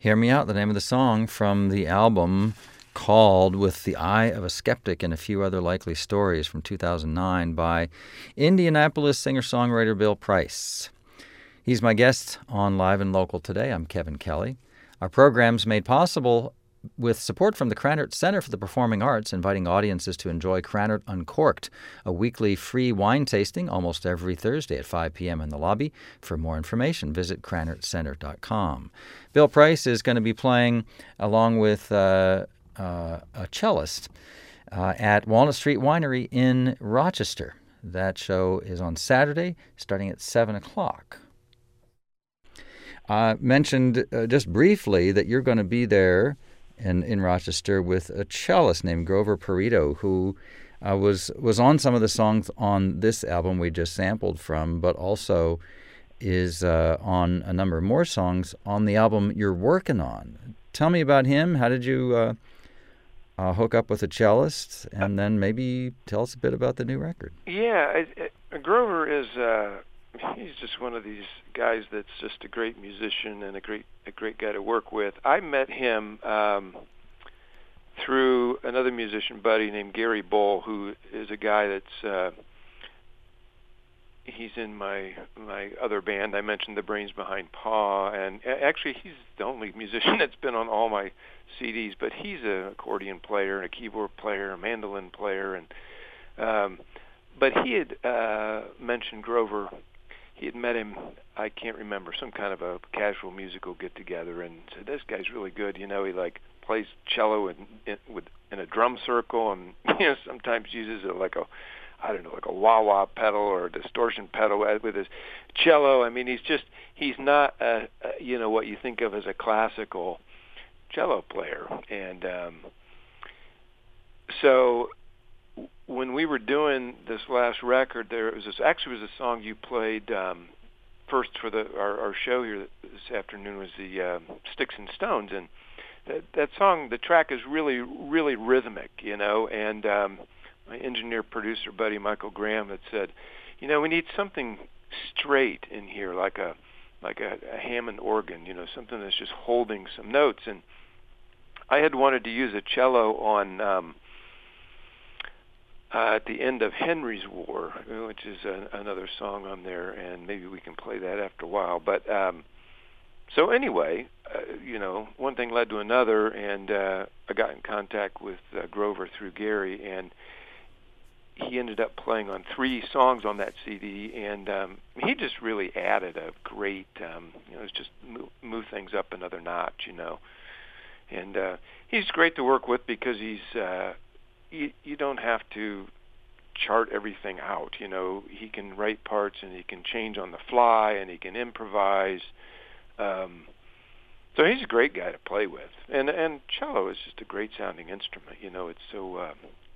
Hear Me Out, the name of the song from the album called With the Eye of a Skeptic and a Few Other Likely Stories from 2009 by Indianapolis singer-songwriter Bill Price. He's my guest on Live and Local today. I'm Kevin Kelly. Our program's made possible with support from the Krannert Center for the Performing Arts, inviting audiences to enjoy Krannert Uncorked, a weekly free wine tasting almost every Thursday at 5 p.m. in the lobby. For more information, visit KrannertCenter.com. Bill Price is going to be playing along with a cellist at Walnut Street Winery in Rochester. That show is on Saturday, starting at 7 o'clock. Mentioned just briefly that you're going to be there in Rochester with a cellist named Grover Perito, who was on some of the songs on this album we just sampled from, but also is on a number of more songs on the album you're working on. Tell me about him. How did you hook up with a cellist? And then maybe tell us a bit about the new record. Yeah, Grover is he's just one of these guys that's just a great musician and a great guy to work with. I met him through another musician buddy named Gary Bull, who is a guy that's he's in my other band. I mentioned the Brains Behind Pa, and actually he's the only musician that's been on all my CDs. But he's an accordion player and a keyboard player, a mandolin player, and but he had mentioned Grover. He had met him, I can't remember, some kind of a casual musical get-together, and said, this guy's really good. You know, he plays cello in a drum circle, and sometimes uses it like a wah-wah pedal or a distortion pedal with his cello. I mean, he's not what you think of as a classical cello player. And so when we were doing this last record, there was a song you played first for our show here this afternoon was the Sticks and Stones, and that song, the track is really, really rhythmic, and my engineer producer buddy Michael Graham had said, we need something straight in here, like a Hammond organ, something that's just holding some notes. And I had wanted to use a cello on at the end of Henry's War, which is another song on there, and maybe we can play that after a while. But so anyway, one thing led to another, and I got in contact with Grover through Gary, and he ended up playing on 3 songs on that CD, and he just really added a great, it's just move things up another notch, And he's great to work with because he's you don't have to chart everything out. He can write parts and he can change on the fly and he can improvise. So he's a great guy to play with. And cello is just a great sounding instrument. It's so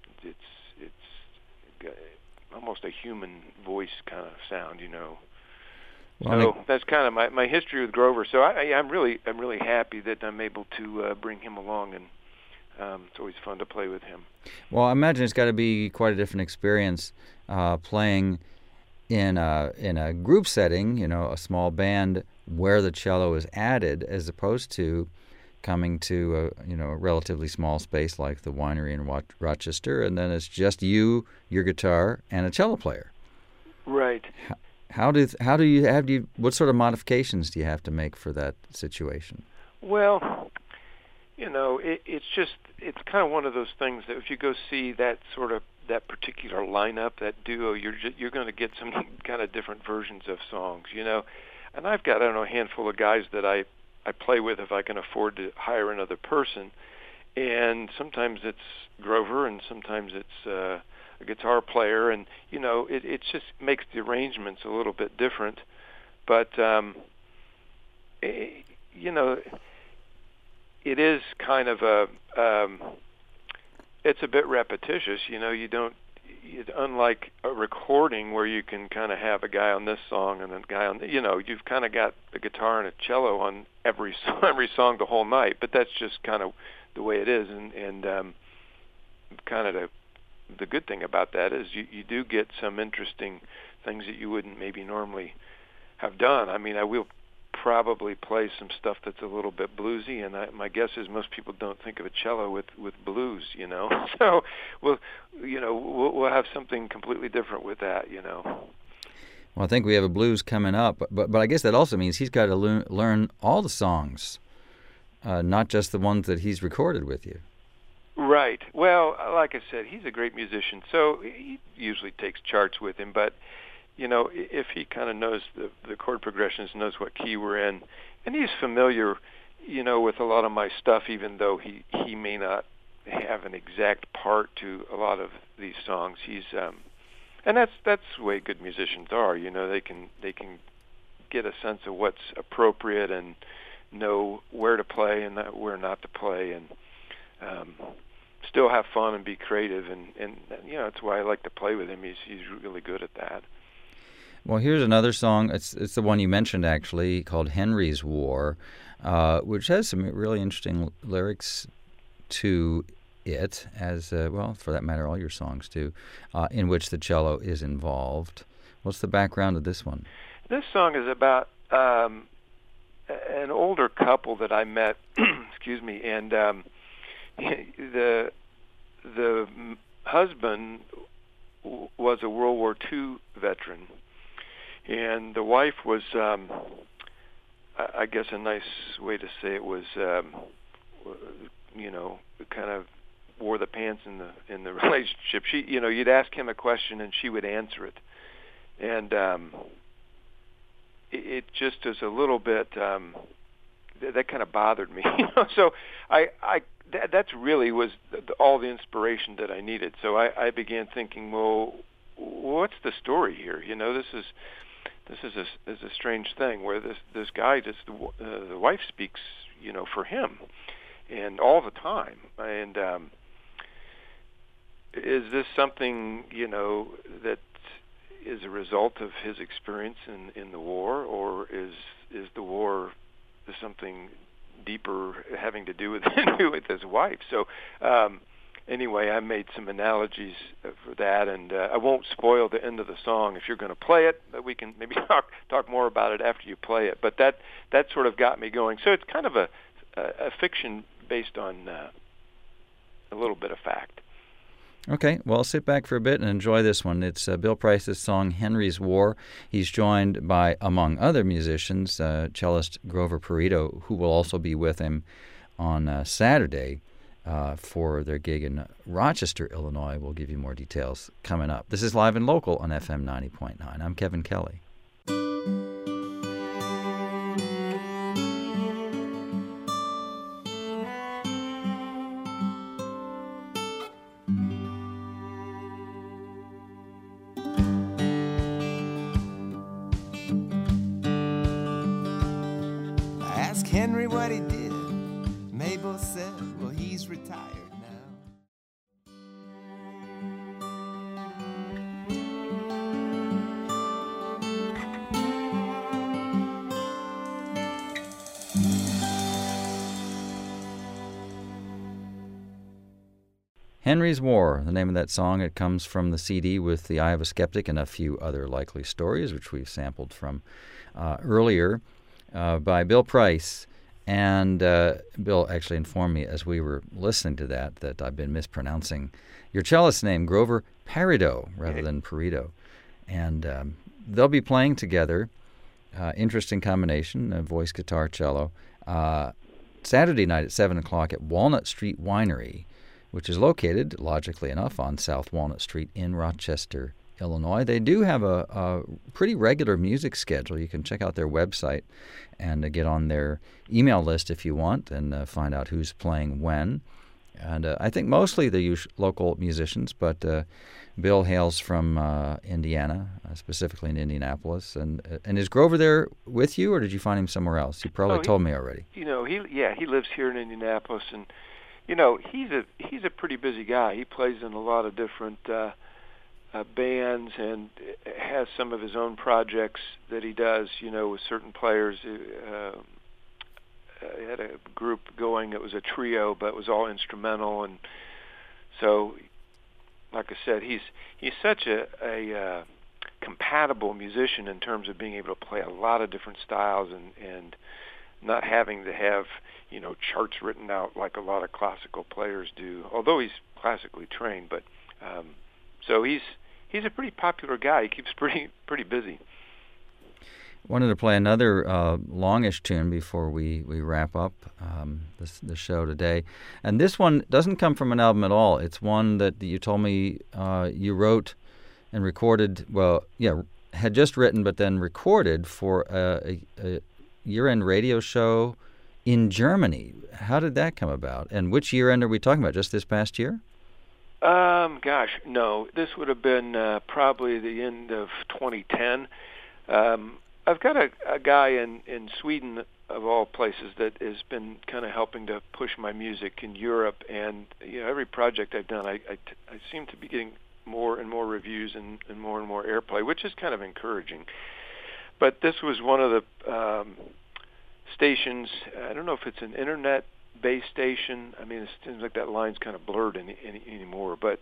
it's almost a human voice kind of sound. Well, so that's kind of my history with Grover. So I'm really happy that I'm able to bring him along, and it's always fun to play with him. Well, I imagine it's got to be quite a different experience playing in a group setting, a small band where the cello is added, as opposed to coming to a relatively small space like the winery in Rochester, and then it's just you, your guitar, and a cello player. Right. What sort of modifications do you have to make for that situation? Well, it's kind of one of those things that if you go see that particular lineup, that duo, you're going to get some kind of different versions of songs, And I've got, a handful of guys that I play with if I can afford to hire another person, and sometimes it's Grover, and sometimes it's a guitar player, and it just makes the arrangements a little bit different, but it is kind of it's a bit repetitious. Unlike a recording where you can kind of have a guy on this song and a guy on, you've kind of got a guitar and a cello on every song the whole night. But that's just kind of the way it is, and kind of the good thing about that is you do get some interesting things that you wouldn't maybe normally have done. I mean, I will probably play some stuff that's a little bit bluesy, and my guess is most people don't think of a cello with blues, So we'll have something completely different with that, Well, I think we have a blues coming up, but I guess that also means he's got to learn all the songs, not just the ones that he's recorded with you. Right. Well, like I said, he's a great musician, so he usually takes charts with him, but if he kind of knows the chord progressions, knows what key we're in, and he's familiar, with a lot of my stuff, even though he may not have an exact part to a lot of these songs. He's and that's the way good musicians are. They can get a sense of what's appropriate and know where to play and where not to play, and still have fun and be creative. And that's why I like to play with him. He's really good at that. Well, here's another song. It's the one you mentioned, actually, called Henry's War, which has some really interesting lyrics to it, as well, for that matter, all your songs do, in which the cello is involved. What's the background of this one? This song is about an older couple that I met, excuse me, and the husband was a World War II veteran, and the wife was, I guess a nice way to say it was, kind of wore the pants in the relationship. She, you'd ask him a question and she would answer it, and it just is a little bit that kind of bothered me. So that's really was all the inspiration that I needed. So I began thinking, well, what's the story here? This is a strange thing where this guy just the wife speaks, for him, and all the time. And is this something that is a result of his experience in the war, or is the war something deeper having to do with his wife? So anyway, I made some analogies for that, and I won't spoil the end of the song if you're going to play it, but we can maybe talk more about it after you play it. But that sort of got me going. So it's kind of a fiction based on a little bit of fact. Okay, well, sit back for a bit and enjoy this one. It's Bill Price's song, Henry's War. He's joined by, among other musicians, cellist Grover Perito, who will also be with him on Saturday for their gig in Rochester, Illinois. We'll give you more details coming up. This is Live and Local on FM 90.9. I'm Kevin Kelly. Henry what he did. Mabel said, well, he's retired now. Henry's War, the name of that song. It comes from the CD with The Eye of a Skeptic and a few other likely stories, which we've sampled from earlier. By Bill Price, and Bill actually informed me as we were listening to that I've been mispronouncing your cellist's name, Grover Perito, rather than Perito. And they'll be playing together, interesting combination, voice, guitar, cello, Saturday night at 7 o'clock at Walnut Street Winery, which is located, logically enough, on South Walnut Street in Rochester, Illinois. They do have a pretty regular music schedule. You can check out their website and get on their email list if you want and find out who's playing when. And I think mostly they're local musicians, but Bill hails from Indiana, specifically in Indianapolis. And is Grover there with you, or did you find him somewhere else? You probably told me already. He lives here in Indianapolis, and he's a pretty busy guy. He plays in a lot of different bands and has some of his own projects that he does, with certain players. He had a group going. It was a trio, but it was all instrumental. And so, like I said, he's such a compatible musician in terms of being able to play a lot of different styles and not having to have, charts written out like a lot of classical players do, although he's classically trained. But so he's a pretty popular guy. He keeps pretty busy. Wanted to play another longish tune before we wrap up the show today. And this one doesn't come from an album at all. It's one that you told me you wrote and recorded, had just written but then recorded for a year-end radio show in Germany. How did that come about? And which year-end are we talking about? Just this past year? No. This would have been probably the end of 2010. I've got a guy in Sweden, of all places, that has been kind of helping to push my music in Europe. And every project I've done, I seem to be getting more and more reviews and more airplay, which is kind of encouraging. But this was one of the stations. I don't know if it's an internet-based station. I mean, it seems like that line's kind of blurred anymore. But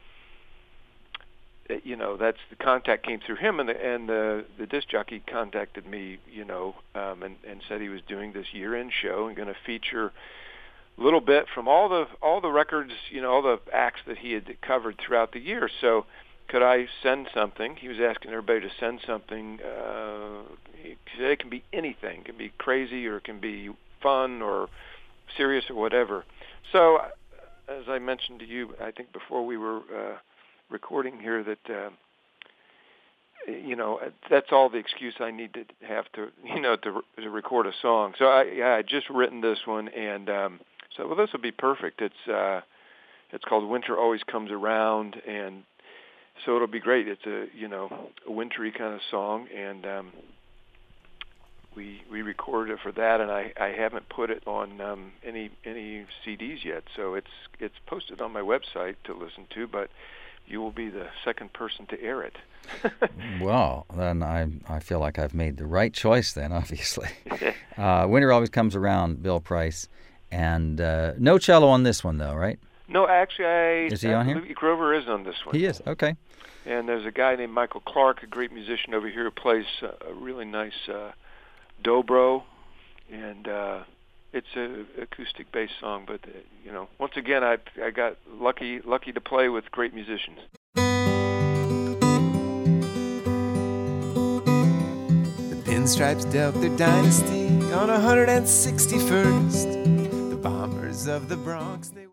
that's the contact came through him, and the disc jockey contacted me, and said he was doing this year-end show and going to feature a little bit from all the records, all the acts that he had covered throughout the year. So could I send something? He was asking everybody to send something. It can be anything. It can be crazy, or it can be fun or serious or whatever. So as I mentioned to you, I think before we were recording here, that that's all the excuse I need to have to to record a song. So I just written this one, and so this will be perfect. It's called Winter Always Comes Around, and so it'll be great. It's a wintry kind of song, and we recorded it for that, and I haven't put it on any CDs yet. So it's posted on my website to listen to, but you will be the second person to air it. Well, then I feel like I've made the right choice then, obviously. Winter Always Comes Around, Bill Price. And no cello on this one, though, right? No, actually, is he on here? Louis Grover is on this one. He is, okay. And there's a guy named Michael Clark, a great musician over here, who plays a really nice dobro, and it's an acoustic-based song. But once again, I got lucky to play with great musicians. The Pinstripes dealt their dynasty on 161st. The Bombers of the Bronx, they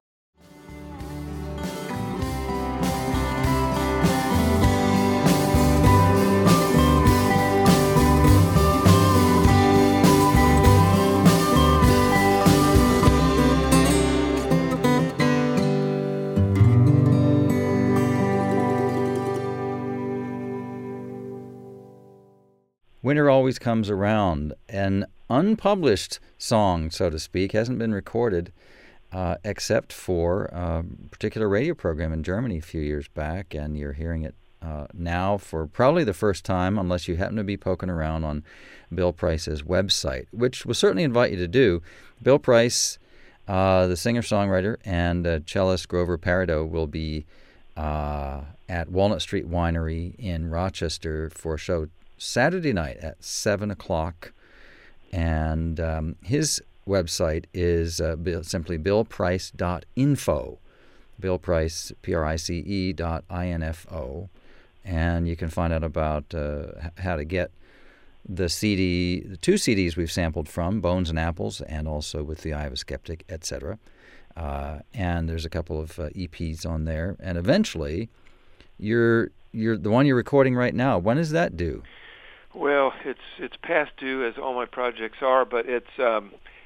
Winter Always Comes Around, an unpublished song, so to speak, hasn't been recorded except for a particular radio program in Germany a few years back, and you're hearing it now for probably the first time, unless you happen to be poking around on Bill Price's website, which we'll certainly invite you to do. Bill Price, the singer-songwriter, and cellist Grover Parado will be at Walnut Street Winery in Rochester for a show Saturday night at 7 o'clock, and his website is simply billprice.info, billprice, PRICE.info, and you can find out about how to get the CD, the two CDs we've sampled from, Bones and Apples, and also With the Eye of a Skeptic, etc. And there's a couple of EPs on there, and eventually, you're the one you're recording right now. When is that due? Well, it's past due, as all my projects are, but it's a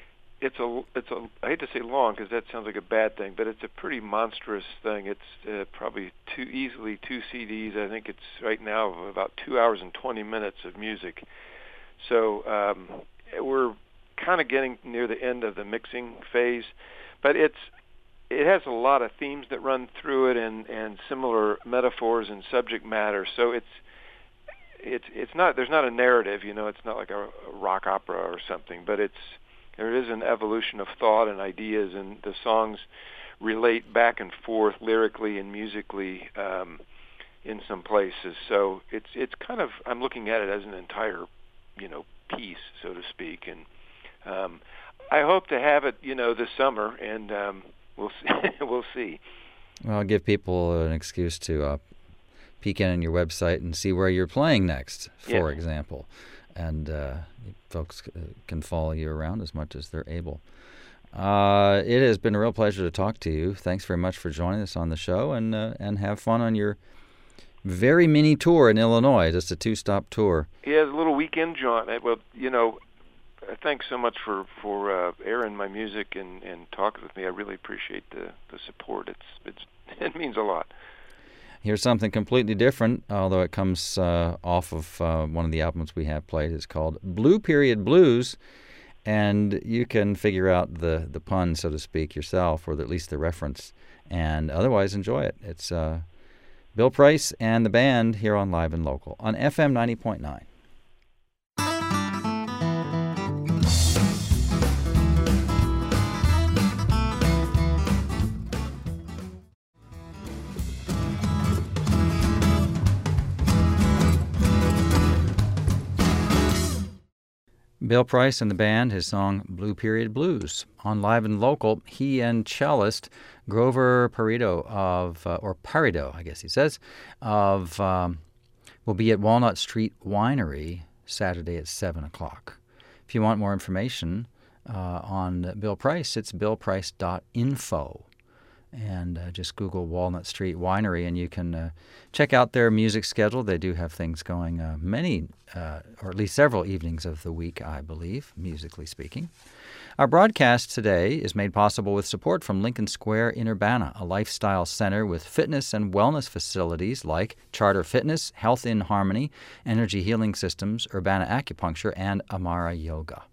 I hate to say long because that sounds like a bad thing, but it's a pretty monstrous thing. It's probably two CDs. I think it's right now about 2 hours and 20 minutes of music. So we're kind of getting near the end of the mixing phase, but it has a lot of themes that run through it and similar metaphors and subject matter. So it's not, there's not a narrative, it's not like a rock opera or something, but there is an evolution of thought and ideas, and the songs relate back and forth lyrically and musically in some places. So it's kind of, I'm looking at it as an entire, piece, so to speak. And I hope to have it, this summer, and we'll see. We'll see. Well, I'll give people an excuse to peek in on your website and see where you're playing next, for example. And folks can follow you around as much as they're able. It has been a real pleasure to talk to you. Thanks very much for joining us on the show, and have fun on your very mini tour in Illinois. Just a 2-stop tour. Yeah, a little weekend jaunt. Well, thanks so much for airing my music and talking with me. I really appreciate the support. It means a lot. Here's something completely different, although it comes off of one of the albums we have played. It's called Blue Period Blues, and you can figure out the pun, so to speak, yourself, or at least the reference, and otherwise enjoy it. It's Bill Price and the band here on Live and Local on FM 90.9. Bill Price and the band, his song Blue Period Blues. On Live and Local, he and cellist Grover Parido Parido, I guess he says, will be at Walnut Street Winery Saturday at 7 o'clock. If you want more information on Bill Price, it's billprice.info. And just Google Walnut Street Winery, and you can check out their music schedule. They do have things going many, or at least several evenings of the week, I believe, musically speaking. Our broadcast today is made possible with support from Lincoln Square in Urbana, a lifestyle center with fitness and wellness facilities like Charter Fitness, Health in Harmony, Energy Healing Systems, Urbana Acupuncture, and Amara Yoga.